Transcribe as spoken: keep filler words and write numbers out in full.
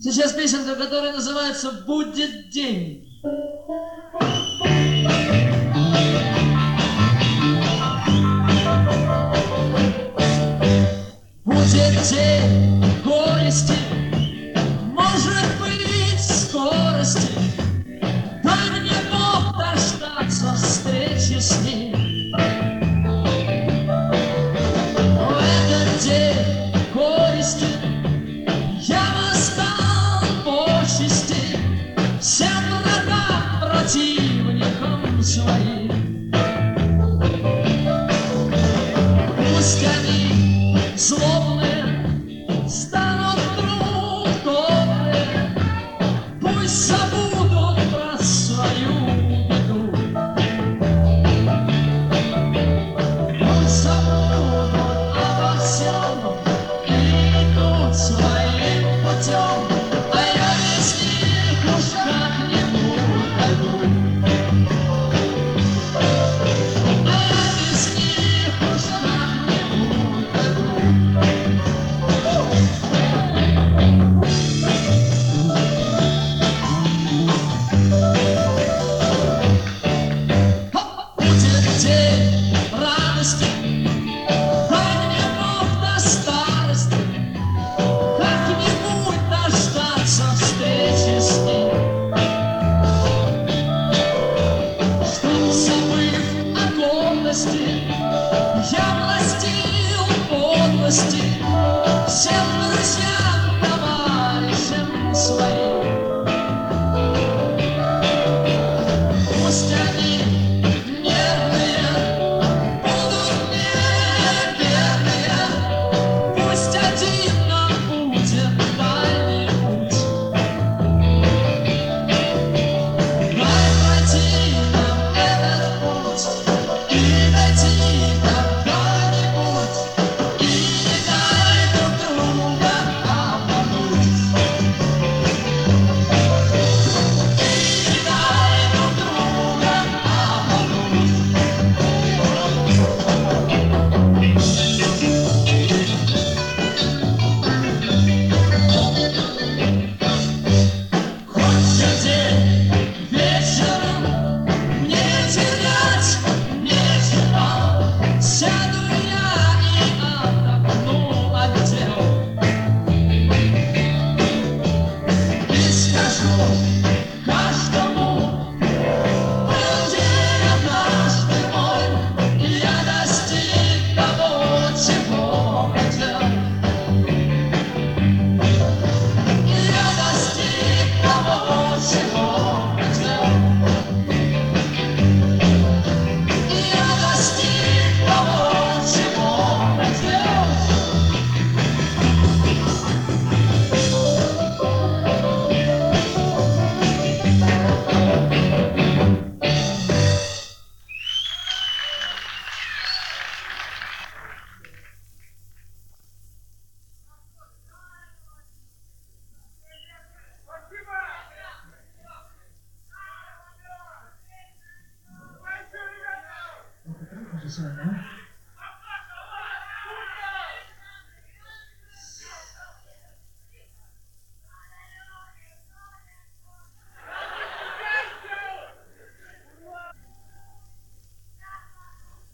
Сейчас песенка, которая называется «Будет день». Будет день горести, может быть скорости. Дай мне Бог дождаться встречи с ним. В этот день горести я воздал почести всем врагам, противникам своим. Пусть они злобные станут вдруг добрые, пусть забудут про свою беду, пусть забудут обо всем и идут своим путем, а я без них уж как-нибудь дойду. А я без них уж как-нибудь дойду. Будет день радости, дай мне Бог до старости как-нибудь дождаться встречи с ним, чтоб, забыв о гордости, я властил подлости всем друзьям, товарищам своим. Пусть они нервные будут неверные, пусть один нам будет дальний путь. Дай пройти нам этот путь и дойти когда-нибудь, и не дай друг друга обмануть. И не дай друг друга обмануть. Хоть день вечером не терять нечего, сяду я и отдохну от дел и скажу каждому: был день однажды мой, и я достиг того, чего хотел. И я достиг того, чего хотел. И я достиг того, чего хотел. Спасибо.